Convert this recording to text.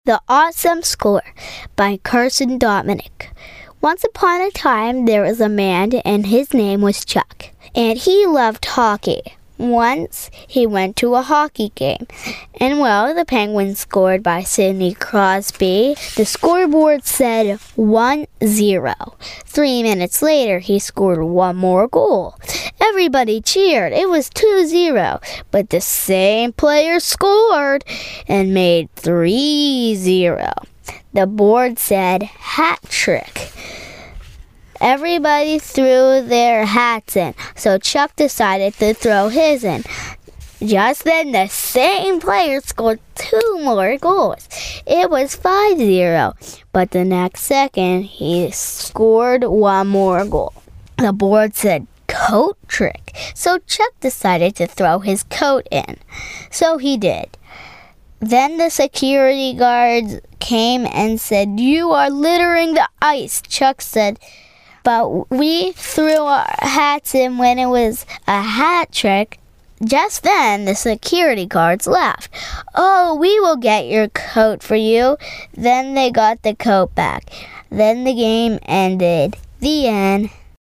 The Awesome Score by Carson Dominic. Once upon a time, there was a man, and his name was Chuck, and he loved hockey. Once, he went to a hockey game, and the Penguins scored by Sidney Crosby. The scoreboard said 1-0. 3 minutes later, he scored one more goal. Everybody cheered. It was 2-0, but the same player scored and made 3-0. The board said hat trick. Everybody threw their hats in, so Chuck decided to throw his in. Just then, the same player scored 2 more goals. It was 5-0, but the next second, he scored one more goal. The board said coat trick, so Chuck decided to throw his coat in. So he did. Then the security guards came and said, "You are littering the ice." Chuck said, "But we threw our hats in when it was a hat trick." Just then, the security guards laughed. "Oh, we will get your coat for you." Then they got the coat back. Then the game ended. The end.